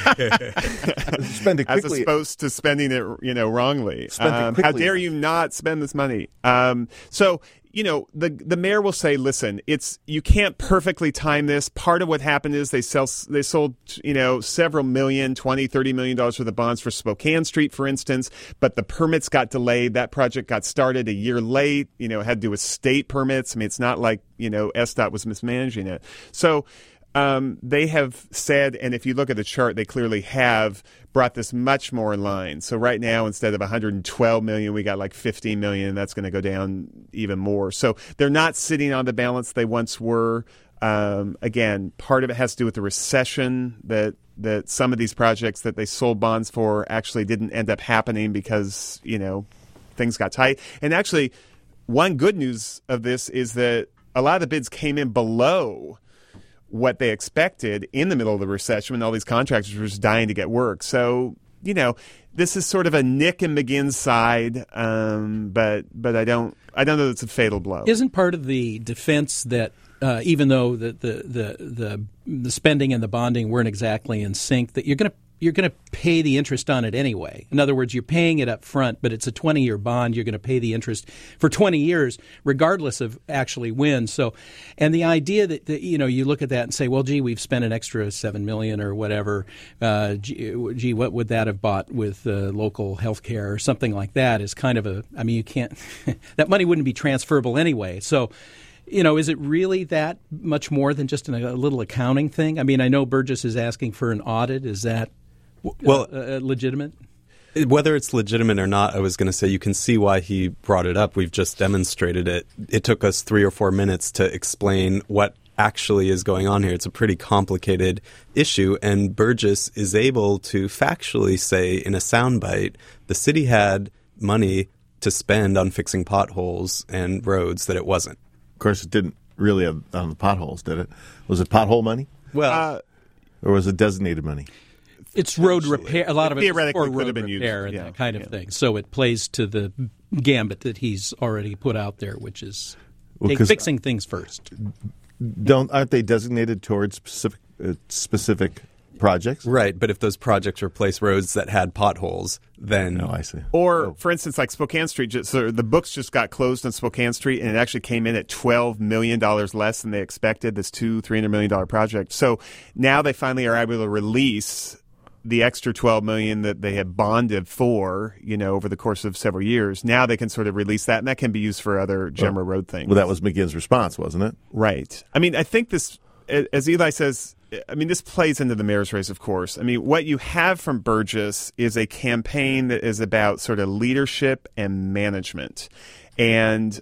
Spend it quickly. As opposed to spending it, you know, wrongly. Spend um, it quickly. How dare you not spend this money? Um, so, you know, the the mayor will say, listen, it's you can't perfectly time this. Part of what happened is they sell they sold, you know, several million, twenty, thirty million dollars worth of bonds for Spokane Street, for instance, but the permits got delayed. That project got started a year late, you know, had to do with state permits. I mean, it's not like, you know, S D O T was mismanaging it. So um, they have said, and if you look at the chart, they clearly have brought this much more in line. So right now, instead of one hundred twelve million, we got like fifteen million. That's going to go down even more. So they're not sitting on the balance they once were. Um, again, part of it has to do with the recession that that some of these projects that they sold bonds for actually didn't end up happening because, you know, things got tight. And actually, one good news of this is that a lot of the bids came in below what they expected in the middle of the recession when all these contractors were just dying to get work. So, you know, this is sort of a Nick and McGinn side, um, but but I don't I don't know that it's a fatal blow. Isn't part of the defense that uh, even though the, the the the the spending and the bonding weren't exactly in sync, that you're going to you're going to pay the interest on it anyway. In other words, you're paying it up front, but it's a twenty-year bond. You're going to pay the interest for twenty years, regardless of actually when. So, and the idea that, that you know, you look at that and say, well, gee, we've spent an extra seven million dollars or whatever. Uh, gee, gee, what would that have bought with uh, local health care or something like that is kind of a, I mean, you can't, that money wouldn't be transferable anyway. So, you know, is it really that much more than just a, a little accounting thing? I mean, I know Burgess is asking for an audit. Is that well uh, uh, legitimate? Whether it's legitimate or not, I was going to say you can see why he brought it up. We've just demonstrated it. It took us three or four minutes to explain what actually is going on here. It's a pretty complicated issue, and Burgess is able to factually say in a soundbite, the city had money to spend on fixing potholes and roads that it wasn't. Of course, it didn't really have on the potholes, did it? Was it pothole money? Well, uh, or was it designated money? It's road repair. A lot of it is theoretically for could have road been repair used. and Yeah, that kind of yeah. thing. So it plays to the gambit that he's already put out there, which is Well, take, 'cause- fixing things first. Don't aren't they designated towards specific uh, specific projects? right, but if those projects replace roads that had potholes, then No, I see. Or, Oh. for instance, like Spokane Street, just, so the books just got closed on Spokane Street, and it actually came in at twelve million dollars less than they expected, this two, three hundred million dollars project. So now they finally are able to release the extra twelve million dollars that they had bonded for, you know, over the course of several years. Now they can sort of release that, and that can be used for other general road things. Well, that was McGinn's response, wasn't it? Right. I mean, I think this, as Eli says, I mean, this plays into the mayor's race, of course. I mean, what you have from Burgess is a campaign that is about sort of leadership and management. And,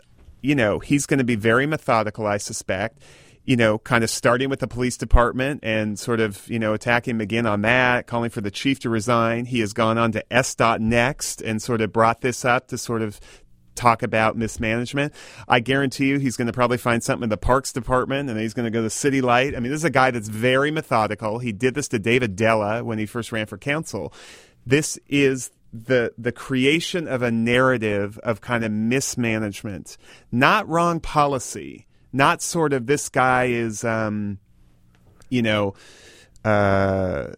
you know, he's going to be very methodical, I suspect. You know, kind of starting with the police department and sort of, you know, attacking McGinn on that, calling for the chief to resign. He has gone on to S DOT next and sort of brought this up to sort of talk about mismanagement. I guarantee you he's going to probably find something in the Parks Department, and then he's going to go to City Light. I mean, this is a guy that's very methodical. He did this to David Della when he first ran for council. This is the the creation of a narrative of kind of mismanagement, not wrong policy. Not sort of this guy is, um, you know. Uh,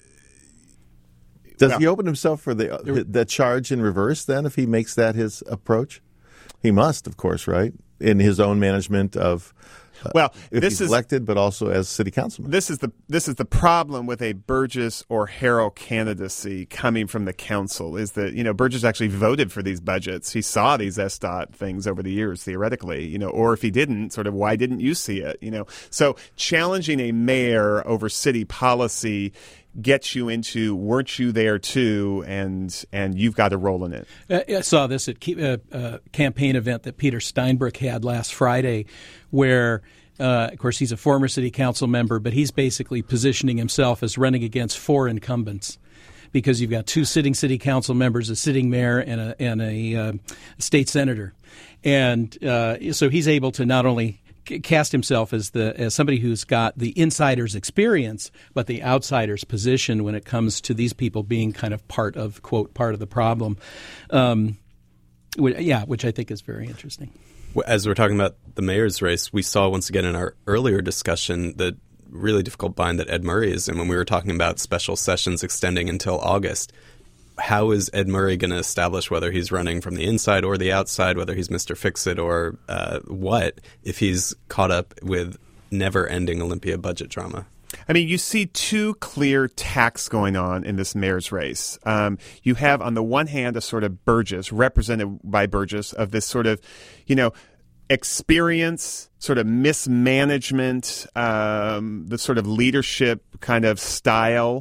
Does well, he open himself for the the charge in reverse then if he makes that his approach? He must, of course, right? In his own management of. Uh, well, if this he's is elected, but also as city councilman. This is the this is the problem with a Burgess or Harrell candidacy coming from the council is that, you know, Burgess actually voted for these budgets. He saw these S DOT things over the years, theoretically, you know, or if he didn't, sort of, why didn't you see it? You know, so challenging a mayor over city policy gets you into, weren't you there too, and and you've got a role in it. I saw this at a uh, campaign event that Peter Steinbrück had last Friday, where, uh, of course, he's a former city council member, but he's basically positioning himself as running against four incumbents, because you've got two sitting city council members, a sitting mayor, and a, and a uh, state senator. And uh, so he's able to not only cast himself as the as somebody who's got the insider's experience, but the outsider's position when it comes to these people being kind of part of, quote, part of the problem. Um, yeah, which I think is very interesting. As we're talking about the mayor's race, we saw once again in our earlier discussion the really difficult bind that Ed Murray is in when we were talking about special sessions extending until August. How is Ed Murray going to establish whether he's running from the inside or the outside, whether he's Mister Fix-It or uh, what, if he's caught up with never-ending Olympia budget drama? I mean, you see two clear tacks going on in this mayor's race. Um, you have, on the one hand, a sort of Burgess, represented by Burgess, of this sort of, you know, experience, sort of mismanagement, um, the sort of leadership kind of style.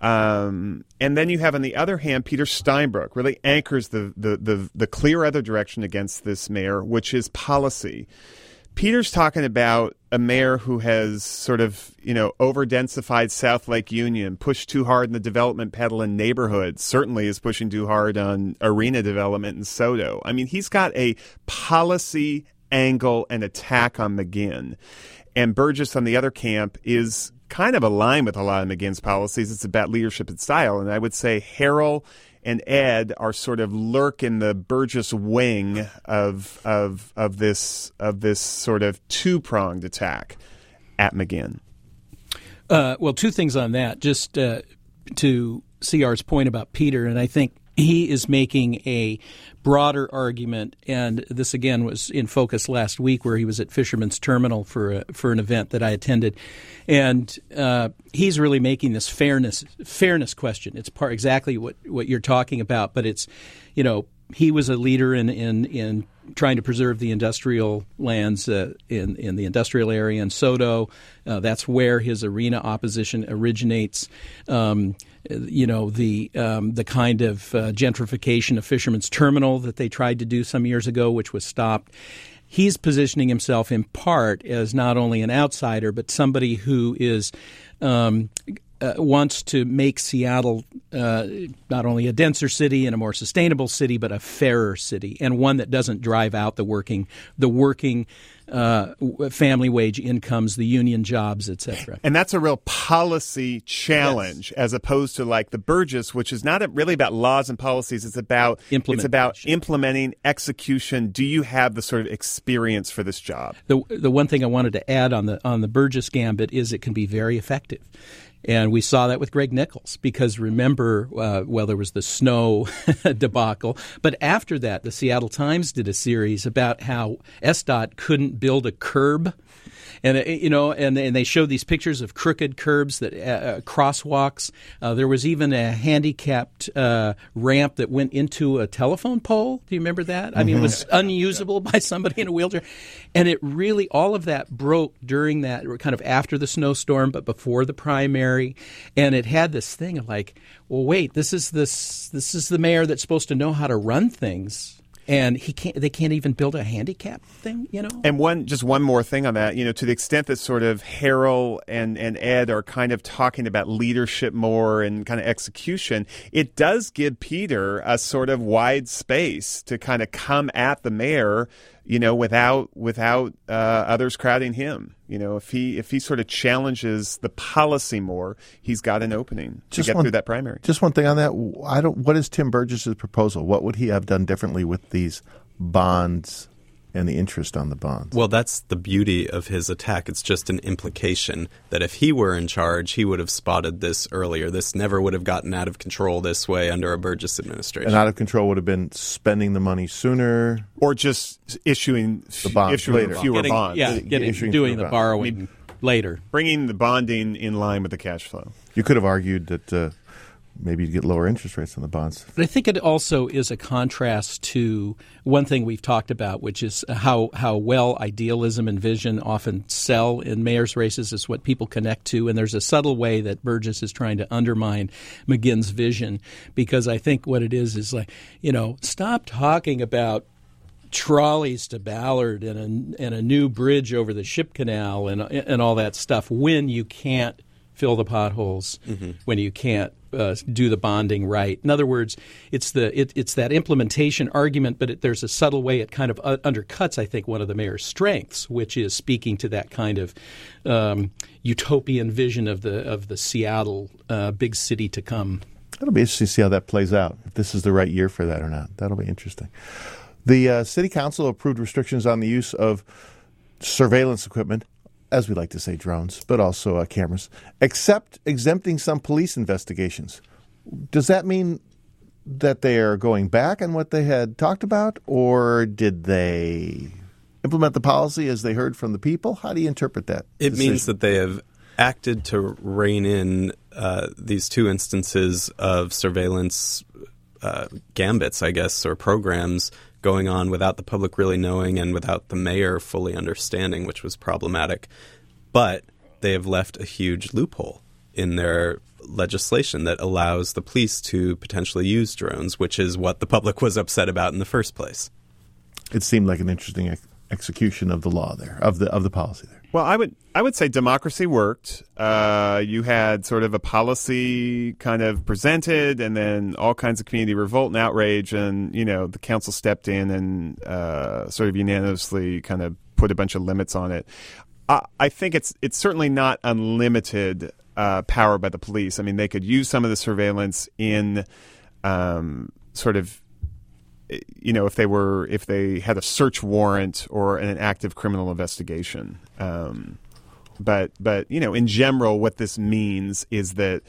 Um, and then you have, on the other hand, Peter Steinbrück really anchors the, the, the, the clear other direction against this mayor, which is policy. Peter's talking about a mayor who has sort of, you know, over-densified South Lake Union, pushed too hard in the development pedal in neighborhoods, certainly is pushing too hard on arena development in SoDo. I mean, he's got a policy angle and attack on McGinn. And Burgess on the other camp is kind of aligned with a lot of McGinn's policies. It's about leadership and style. And I would say Harrell and Ed are sort of lurk in the Burgess wing of of of this of this sort of two-pronged attack at McGinn. Uh, well, two things on that. Just uh, to C R's point about Peter, and I think he is making a broader argument, and this again was in focus last week where he was at Fisherman's Terminal for a, for an event that I attended, and uh, he's really making this fairness fairness question. It's part exactly what, what you're talking about, but it's, you know, he was a leader in in, in trying to preserve the industrial lands uh, in in the industrial area in SoDo. Uh, that's where his arena opposition originates. Um, you know, the um, the kind of uh, gentrification of Fisherman's Terminal that they tried to do some years ago, which was stopped. He's positioning himself in part as not only an outsider, but somebody who is um, uh, wants to make Seattle uh, not only a denser city and a more sustainable city, but a fairer city, and one that doesn't drive out the working the working uh, family wage incomes, the union jobs, et cetera. And that's a real policy challenge, yes, as opposed to like the Burgess, which is not really about laws and policies. It's about it's about implementing, execution. Do you have the sort of experience for this job? The the one thing I wanted to add on the on the Burgess gambit is it can be very effective. And we saw that with Greg Nichols, because remember, uh, well, there was the snow debacle. But after that, the Seattle Times did a series about how S DOT couldn't build a curb. And, uh, you know, and, and they showed these pictures of crooked curbs, that uh, crosswalks. Uh, there was even a handicapped uh, ramp that went into a telephone pole. Do you remember that? Mm-hmm. I mean, it was unusable by somebody in a wheelchair. And it really, all of that broke during that, kind of after the snowstorm, but before the primary. And it had this thing of like, well, wait, this is this this is the mayor that's supposed to know how to run things. and he can't. They can't even build a handicap thing, you know. And one, just one more thing on that, you know, to the extent that sort of Harold and and Ed are kind of talking about leadership more and kind of execution, it does give Peter a sort of wide space to kind of come at the mayor, you know, without without uh, others crowding him. You know, if he if he sort of challenges the policy more, he's got an opening to Just get one- through that primary. Just one thing on that. I don't. What is Tim Burgess's proposal? What would he have done differently with these bonds and the interest on the bonds? Well, that's the beauty of his attack. It's just an implication that if he were in charge, he would have spotted this earlier. This never would have gotten out of control this way under a Burgess administration. And out of control would have been spending the money sooner, or just issuing the bonds issuing later. fewer Getting, bonds. yeah, getting, Issuing doing fewer the bonds. borrowing I mean, later. Bringing the bonding in line with the cash flow. You could have argued that uh, maybe you'd get lower interest rates on the bonds. But I think it also is a contrast to one thing we've talked about, which is how, how well idealism and vision often sell in mayor's races is what people connect to. And there's a subtle way that Burgess is trying to undermine McGinn's vision, because I think what it is is like, you know, stop talking about trolleys to Ballard and a, and a new bridge over the ship canal and and all that stuff when you can't fill the potholes, mm-hmm. when you can't uh, do the bonding right. In other words, it's the it, it's that implementation argument, but it, there's a subtle way it kind of uh, undercuts, I think, one of the mayor's strengths, which is speaking to that kind of um, utopian vision of the of the Seattle uh, big city to come. It'll be interesting to see how that plays out, if this is the right year for that or not. That'll be interesting. The uh, City Council approved restrictions on the use of surveillance equipment, as we like to say, drones, but also uh, cameras, except exempting some police investigations. Does that mean that they are going back on what they had talked about, or did they implement the policy as they heard from the people? How do you interpret that It decision? means that they have acted to rein in uh, these two instances of surveillance uh, gambits, I guess, or programs going on without the public really knowing and without the mayor fully understanding, which was problematic. But they have left a huge loophole in their legislation that allows the police to potentially use drones, which is what the public was upset about in the first place. It seemed like an interesting ex- execution of the law there, of the of the policy there. Well, I would I would say democracy worked. Uh, you had sort of a policy kind of presented, and then all kinds of community revolt and outrage, and you know the council stepped in and uh, sort of unanimously kind of put a bunch of limits on it. I, I think it's it's certainly not unlimited uh, power by the police. I mean, they could use some of the surveillance in um, sort of. You know, if they were, if they had a search warrant or an active criminal investigation, um, but but you know, in general, what this means is that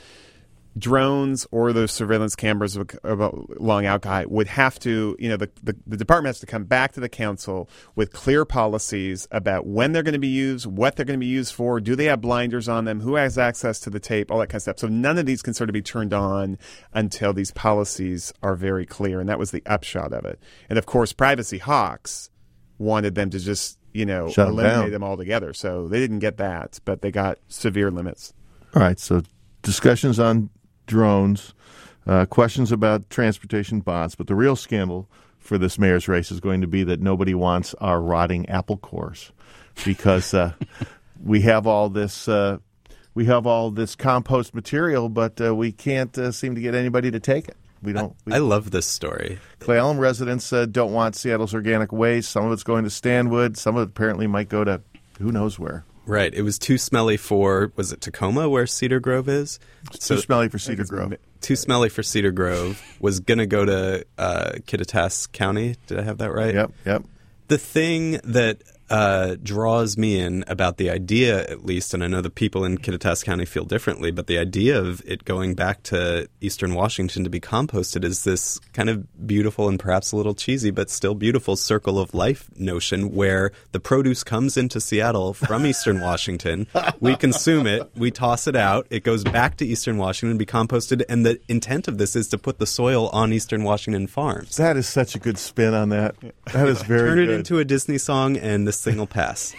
drones or those surveillance cameras along Alki would have to, you know, the, the the department has to come back to the council with clear policies about when they're going to be used, what they're going to be used for, do they have blinders on them, who has access to the tape, all that kind of stuff. So none of these can sort of be turned on until these policies are very clear, and that was the upshot of it. And of course, privacy hawks wanted them to just, you know, Shut them eliminate down. them altogether. So they didn't get that, but they got severe limits. All right, so discussions on drones, uh, questions about transportation bonds, but the real scandal for this mayor's race is going to be that nobody wants our rotting apple cores, because uh, we have all this uh, we have all this compost material, but uh, we can't uh, seem to get anybody to take it. We don't. We, I love this story. Clay Elum residents uh, don't want Seattle's organic waste. Some of it's going to Stanwood. Some of it apparently might go to who knows where. Right. It was too smelly for, was it Tacoma where Cedar Grove is? It's too smelly for Cedar Grove. Too smelly for Cedar Grove. Was going to go to uh, Kittitas County. Did I have that right? Yep, yep. The thing that uh, draws me in about the idea, at least, and I know the people in Kittitas County feel differently, but the idea of it going back to Eastern Washington to be composted is this kind of beautiful and perhaps a little cheesy, but still beautiful circle of life notion where the produce comes into Seattle from Eastern Washington. We consume it. We toss it out. It goes back to Eastern Washington to be composted. And the intent of this is to put the soil on Eastern Washington farms. That is such a good spin on that. That is very Turn good. it into a Disney song and this thing will pass.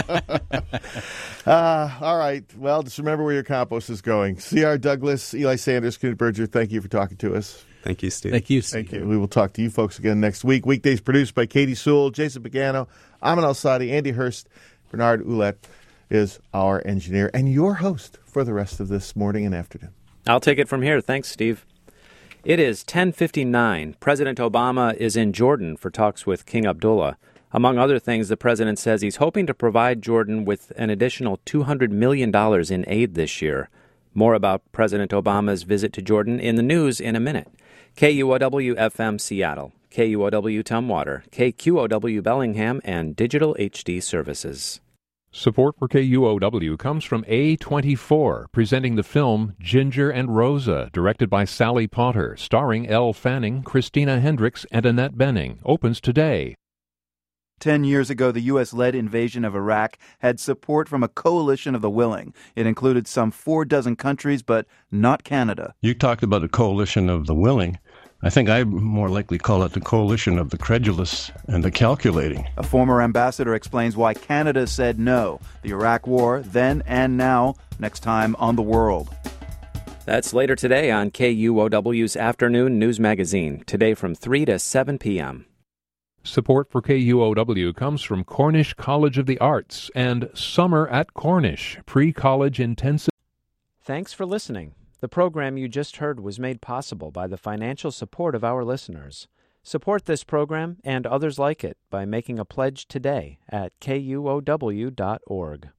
uh, all right. Well, just remember where your compost is going. C R. Douglas, Eli Sanders, Knut Berger, thank you for talking to us. Thank you, Steve. Thank you, Steve. Thank you. We will talk to you folks again next week. Weekdays produced by Katie Sewell, Jason Pagano, Amin Al-Sadi, Andy Hurst, Bernard Ouellette is our engineer and your host for the rest of this morning and afternoon. I'll take it from here. Thanks, Steve. It is ten fifty-nine. President Obama is in Jordan for talks with King Abdullah. Among other things, the president says he's hoping to provide Jordan with an additional two hundred million dollars in aid this year. More about President Obama's visit to Jordan in the news in a minute. K U O W F M Seattle, K U O W Tumwater, K Q O W Bellingham, and Digital H D Services. Support for K U O W comes from A twenty-four, presenting the film Ginger and Rosa, directed by Sally Potter, starring Elle Fanning, Christina Hendricks, and Annette Bening. Opens today. Ten years ago, the U S-led invasion of Iraq had support from a coalition of the willing. It included some four dozen countries, but not Canada. You talked about a coalition of the willing. I think I more likely call it the coalition of the credulous and the calculating. A former ambassador explains why Canada said no. The Iraq War, then and now, next time on The World. That's later today on K U O W's Afternoon News Magazine, today from three to seven p.m. Support for K U O W comes from Cornish College of the Arts and Summer at Cornish, pre-college intensive. Thanks for listening. The program you just heard was made possible by the financial support of our listeners. Support this program and others like it by making a pledge today at K U O W dot org.